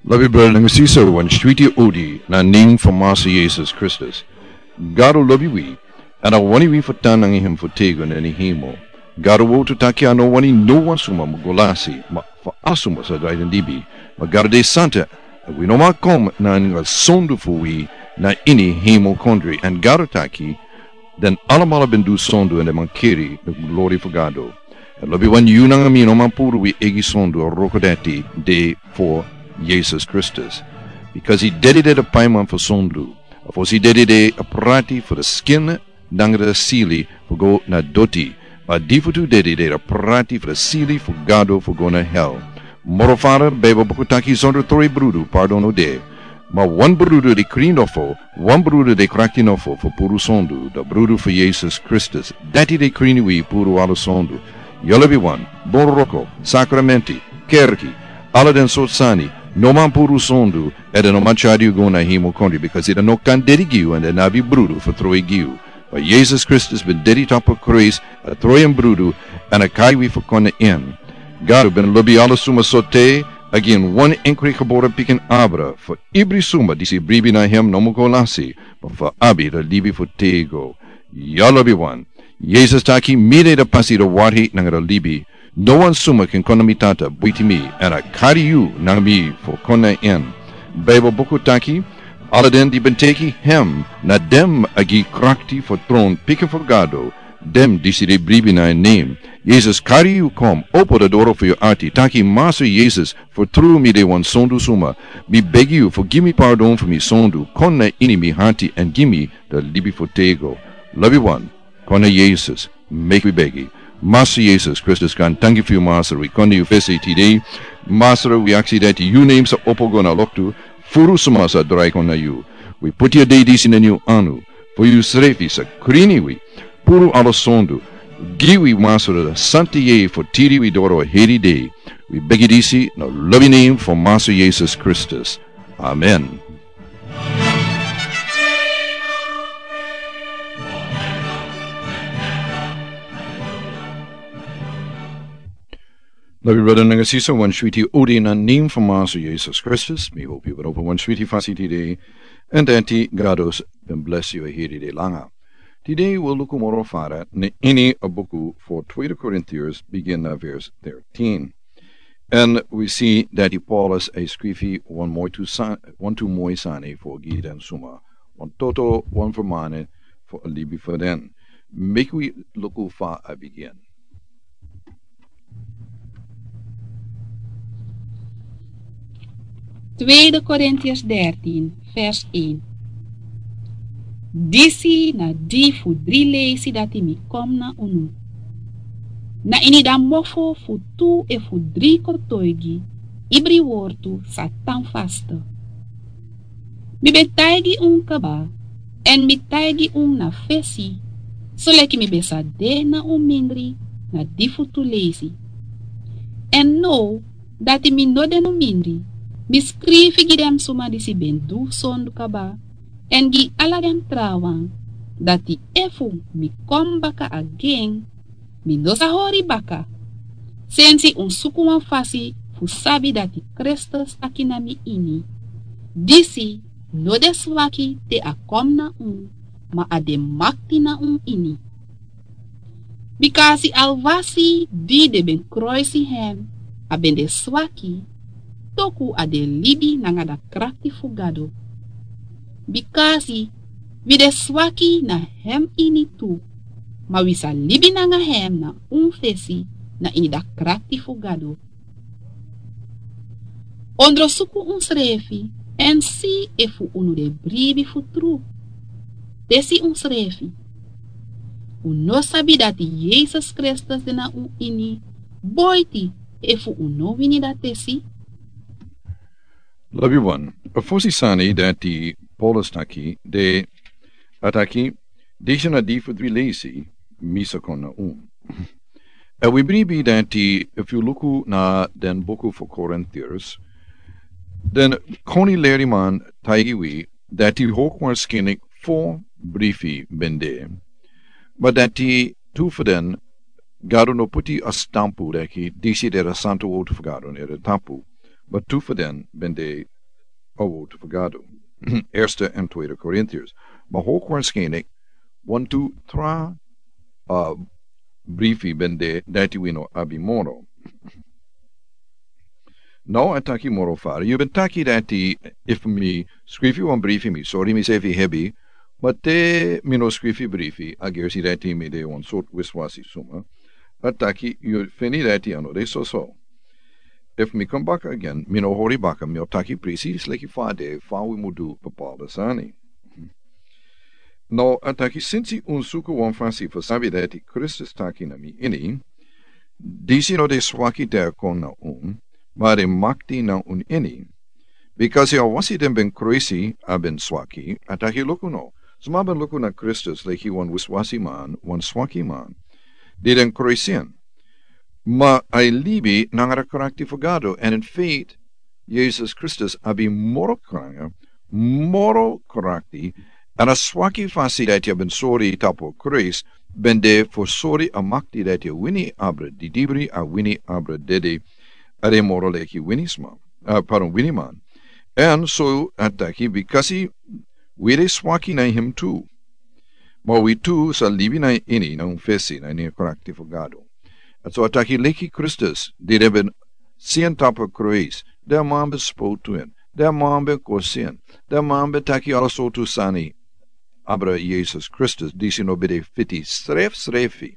Love you, brother, ng sister, wan sweetie odi na ning for Master Jesus Christus. Garo love you we, and I want we for tan ng him for tego na ni himo. Garo wo to takiano wani no one suma magulasi, ma for asuma sa dry dibi, magaro de santa, we no ma kom na nga sondu fu we na ini himo kondri, and garo taki, then alamala bendu sondu and the mankiri, the glory for Gado. And love you when you nang amino mampuru we egi sondu or rokodati de for Jesus Christus, because he dedicated a paiman for sondu, of he dedicated a prati for the skin, dangra sili for go na doti, but difutu dedicated a prati for the sili for Gado for go na hell. Morofara beba bukutaki sondu tori brudu pardon ode, ma one brudu de krinofo, one brudu de krakinofo for puru sondu, the brudu for Jesus Christus, dati de kriniwi puru ala sondu, yolabiwan, boroko, sacramenti, kerki, aladen sotsani, no man puru sondu, and no man chadi go na himo kondi, because it no can dedigiu and the nabi brudu for throwing giu. But Jesus Christus been dedi top of Christ, a throwing brudu, and a kaiwi for kona in. God ben lobi ala suma sote, again one inkri kabora pikin abra, for ibri suma disi bribi na hem no mukolasi, but for abi the libi for tego. Yalobi one. Jesus taki mire da pasi da wari nang libi. No one suma can kona mitata buiti mi, and I kari you nang mi for kona en. Beba boku taki, aladen di benteki hem, na dem agi krakti for throne pika for Gado, dem diside bribina name. Jesus kari you come, open the door for your arti, taki master Jesus, for through me de one sondu suma, me beg you, forgive me pardon for me sondu, kona ini mi hanti, and give me the libi for tego. Love you one, kona Jesus, make me beg you. Master Jesus Christus kan thank you for you, Master. We come to you face today. Master, we ask you that you name sa opo gona loktu, furu sumasa dry kona you. We put your days in a new anu. For you srefi sa kriniwi, puru alosondu. Giwi Master santi ye for tiri we doro heri day. We beg you disi, no loving name for Master Jesus Christus. Amen. Love you, brother, and sister, one sweetie odi na name for Master Jesus Christus. Me hope you will open one sweetie fasi today, and that Gados ben bless you here today langa. Today we'll look more fara ne ini a boku for 2 Corinthians begin verse 13. And we see that Paul is a scrifi one to moi sani for gid and suma, one toto one for mane for a libi for then. Make we look fa I begin. 2 Korintiërs 13, vers 1. Disi na di fu 3 lesi dati mi kom na unu. Na ini da mofo fu tu e fu 3 kortoigi, ibri wortu sa tan fasta. Mi betaigi kaba, en mi taigi na fesi, so leki mi besa de na mindri, na di fu tu lesi. En no, dati mi no de no mindri, mi skrifi gidem suma disi ben du sondu kaba, en gi ala dem trawang, dati efu mi kom baka again, mi no sa hori baka, sensi sukuman fasi fu sabi dati Christus akinami ini, disi no des waki te a kom na ma ade makti na ini. Bikasi alvasi di de ben kroisi hem, a ben de swaki, toku ade libi nangada krakti fugado. Bikasi vide swaki na hem ini tu, ma wisa libi nanga hem na fesi na ini da krakti fugado. Ondro suku srefi, en si efu unu de bribi futru. Desi srefi. Uno sabi dati Jesus Christus de na ini, boiti efu uno vini datesi. Love you one. Fosi sani that the Paulus taki de ataki deshana di for 3 lesi misa kona we bribi that if you look na den boku for Corinthians, then koni leriman taigiwi that the hokmar skinnik 4 briefi bende, but that the 2 for den gado no puti a stampu that he disi dera santo outro for gado nere tapu. But 2 for den bende woord vergado. Eerste en Tweede Korintiërs. Maar hoogwaarschijnlijk, 1, 2, 3 briefi bende dat wino abimoro. Nou, ataki moro fare. Je bent taki dat if me scrivi een briefi mi, sorry mi sefi hebi, maar te mino scrivi briefi, agersi dat mi de een soort wiswasi suma. Ataki, je fini dat ano de so. If me come back again, mino hori baka, mi otaki precies like fade, fa we moet do bepaalde sani. Nou, ataki sinci un suku wan fansi for sabi dat Christus taki na mi ini, disi no de swaki der kon na maar de makti na un ini, because ya wasi den ben crazy aben swaki, ataki luku no. Sma ben luku na Christus like he wan wiswasi man, wan swaki man, di den crazy. Maar ai libi nangara karakti fogado, en in feit, Jesus Christus abi moro kranga, moro karakti, en a swaki fasi dat je ben sorry tapo kruis, ben de for sorry a makti dat je winnie abre di dibri a winnie abre dede, ade moro leki winnie sma, winnie man. En so ataki bikasi, we de swaki na him too. Maar we too sa libi na ini na un fesi na ni karakti fogado. En so ataki leki Christus, die hebben zien tapo kruis, der man bespoot in, der man be kosin, der man betaki alles so to sani, abra Jesus Christus, disi no bide fiti srefi.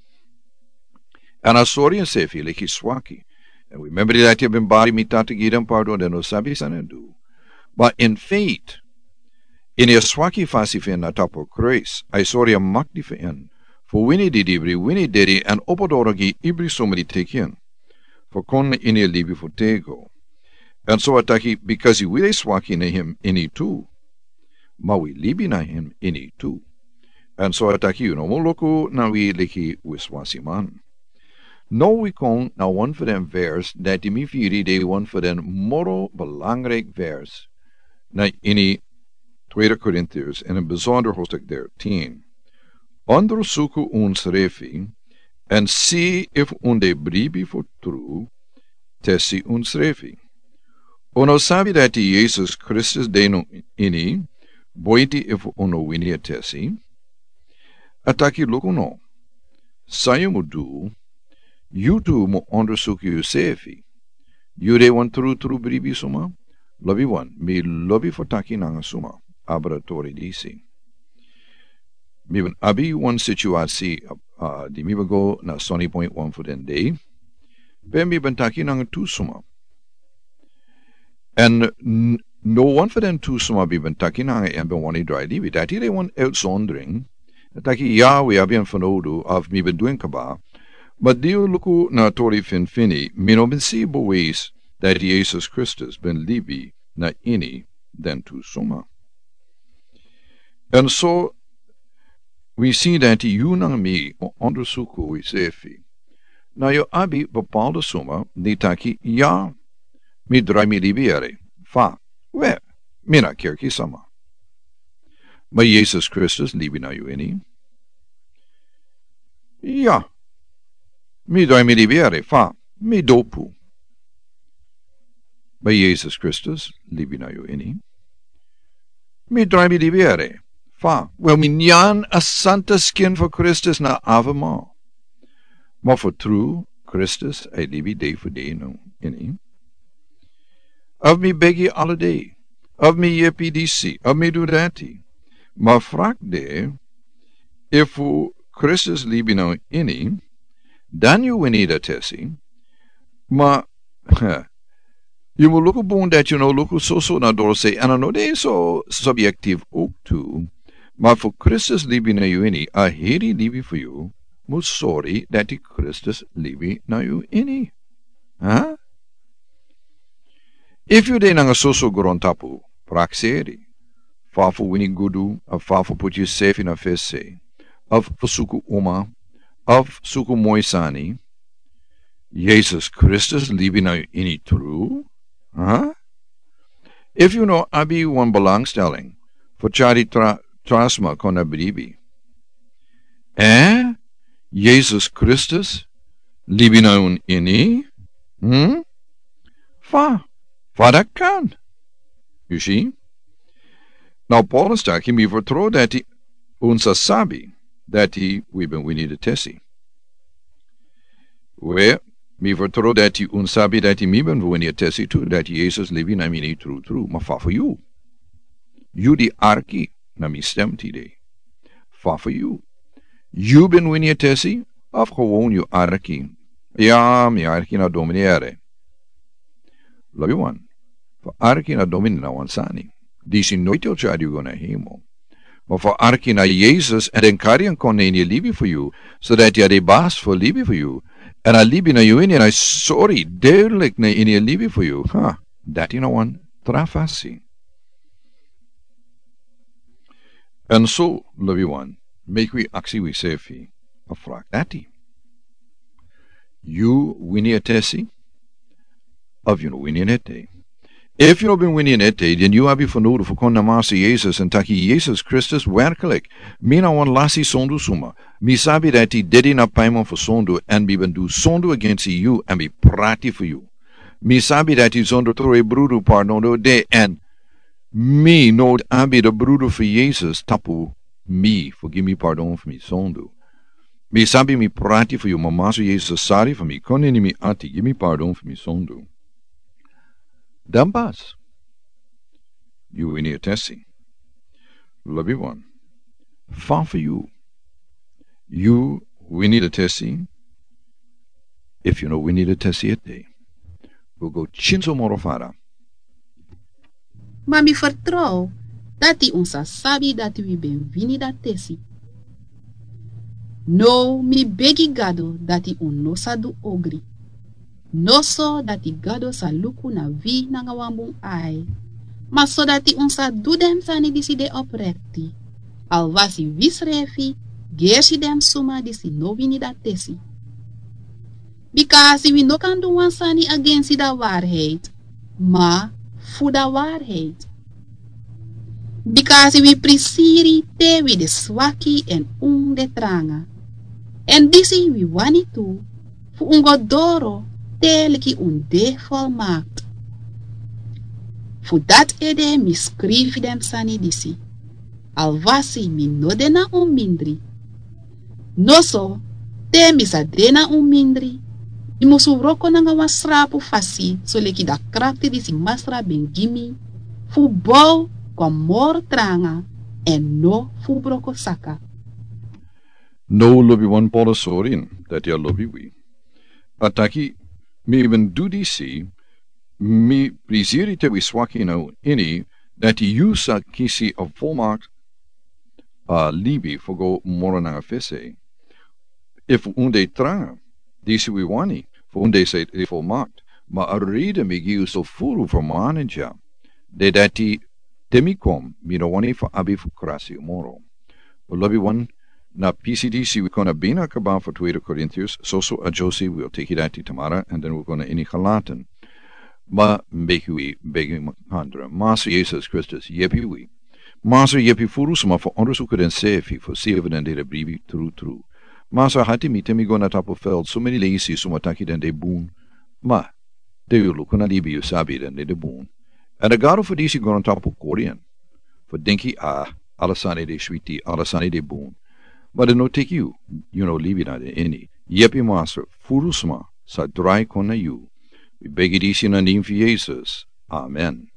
En asori en sefi leki swaki. And we remember that you have been body mitata gidan pardon de no sabi sanendu. But in fate, in a swaki fasi fin na tapo kruis, I sorry a makdi fin, for winnie dibri, winnie dedi, and opodorogi ibri somebody take in. For kon in a libi for tego. And so ataki, because you will swaki na him ini too. Ma we libi na him ini too. And so ataki, you know, moloko na we leki wiswasi man. No we kon na one for them vers, dat die mi firi de one for them moro belangrijk vers, na ini Tweede Korintiërs en een bijzonder hoofdstuk 13. Onderzoeken ons refi, en zie if unde bribi for true, tessi ons refi. Ono sabi dat Jesus Christus deno ini, boiti if ono winia tessi, ataki loko no. Sayo mo do, you too mo onderzoeken yourselfi. You de wan true bribi suma, lobi wan, mi lobi for taki nanga suma, abratori disi. Mi ben abi wan situatie, di mi bago na Sony Point 1 for den day, ben mi ben taki nanga tu suma. En no one for den tu suma bi ben taki nanga en ben wani dry libi, dat hier wan uitzondering, taki ja we hebben van odo of mi ben doen kaba, maar die luku na tori fin fini, mi no ben si bewees dat Jesus Christus ben libi na ini den tu suma. En so, we zien dat you na mi onderzoeken we sefi. Na yo abi bepaalde suma, die taki ja, mi draai mi libere, fa, we, mina kerki sama. Maar Jesus Christus libi na you ini? Ja, mi draai mi libere, fa, mi dopu. Maar Jesus Christus libi na you ini? Mi draai mi libere, fa, wel mi nyan a santa skin for Christus na avema. Maar for true Christus I libi day for day no ini. Of mi begi alle day, of mi yepi disi, of mi do dati. Maar frak de, if Christus libi no ini, dan you winnie da tessi, maar, je moet lukken boon dat je nou lukken zo naar doorse, en dan is zo subjectief ook toe. Maar voor Christus libi na you ini, a heri libi voor you, moet sorry dat die Christus libi na you ini. Huh? If you den ang so grontapu, praxeri, fafo winnie gudu, of fafo put you safe in a fesse, of suku uma, of suku moisani, Jesus Christus libi na you ini true? Huh? If you know abi wan belangstelling, for chari trasma kon abribi. Jesus Christus libi na un ini? Fa dat kan. You see? Now, Paulus taki mi vertrouw dat hij unsa sabi dat hij we ben winnie de tessie. Where mi vertrouw dat hij unsabi dat hij mi ben winnie de tessie toe, dat Jezus levi na mini true. Maar fa for you. You die arki na mi stemt idee. Fa for you. You ben winnie de tessie, of gewoon you arki. Ja, mi arki na dominere. Love you one. Voor arki na domine na wansani. Die zijn nooit al tjadu go naar hemel. Maar voor arki na Jezus en den karien kon in je liefde voor jou, zodat je de baas voor liefde voor jou. En a liefde na jou in je, sorry, duidelijk na in je liefde voor jou. Ha, dat is nou een trafassie. En zo, love you one, make we actie we sefi, of vraag dat die. You winnie a tessie, of you know winnie a te. If you been winning it, then you have vernodig voor kon Master Jezus en taki Jezus Christus werkelijk. Mina wan lasi sondu suma. Mi sabi dat hij dedi na paimon voor sondu en bi ben do sondu against you en bi prati voor you. Mi sabi dat hij zonder troe broeder pardon do de en mi no abi de broeder voor Jezus tapu mi forgive me pardon voor mi sondu. Mi sabi mi prati voor you, maar Master Jezus sorry voor mi kon in mi ati give me pardon voor mi sondu. Dan pas. You winnie a tessie. Love you one. Far for you. You winnie a tessie. If you know winnie a tessie a day. We'll go chinzo morofara. Maar mi vertrouw dat hij ons sabi dat we ben winnie dat tessie. No mi begi gado dat hij onosa do ogri. No so dat die gado sa luku na vi na ngawambung ai, maar so dat die onsa do dem sani disi de oprekti. Al was i visrefi, gersi dem suma disi no vini dat tesi. Because we no kan do wan sani against da waarheid, maar voor da waarheid. Because we prisiri te we de swaki en de tranga. En disi we wani tu, fu ungodoro, teleki de volmaakt. Voor dat ede mi skrif dem sani disi. Al wasi mi no dena mindri. No so, te mi sa dena mindri. I musu roko nanga wasrapu fasi, so leki da krakti disi masra ben gimi. Fu bou kwa mor tranga, en no fu broko saka. No lobi one pola sorin, that ya lobi we. Ataki, mi even do disi, mi prisiri te we swaki no ini, dat you sa kisi of volmaakt, libi for go morana fisse. If unde tranga, disi we wani, for unde se volmaakt, ma a rede mi giu so furu for manenja, de dati temikom, mi no wani for abi for krasi moro. Lobi one, na PCDC we're going to bina kaba for 2 Corinthians, soso a Josie, we'll take it at Tamara, and then we're going to ini Galaten. Ma begiwi begi handra, Master Jesus Christus, yepi we. Master yepi furusma for onderzoeken en sefi, for seven en de brivi true. Master hati mi temi gona tapo veld, so many lazy sumataki den de boon. Ma, de you look na libi sabi den de boon. En de garo for disi gona tapo Korean. For denki alasani de sweetie, alasani de boon. But no take you know, leave it at any. Yepi master, furusma, sa dry kona you. We beg it easy in the name of Jesus. Amen.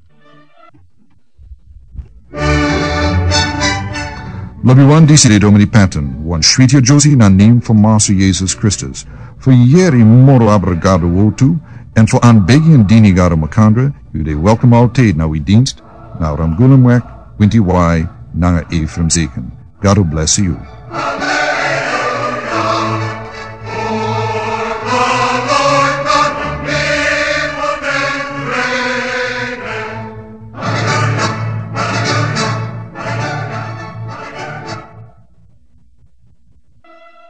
Labiwan diside domini paten, wan sweetie Josie na name van Master Jesus Christus. Voor jeri moro abrigado wotu, en voor aanbegi en dini gado makandra, u de welcome altijd na uw dienst, na ramgulemwek, winti wai, nanga Ephraim zeken. God will bless you. Amen.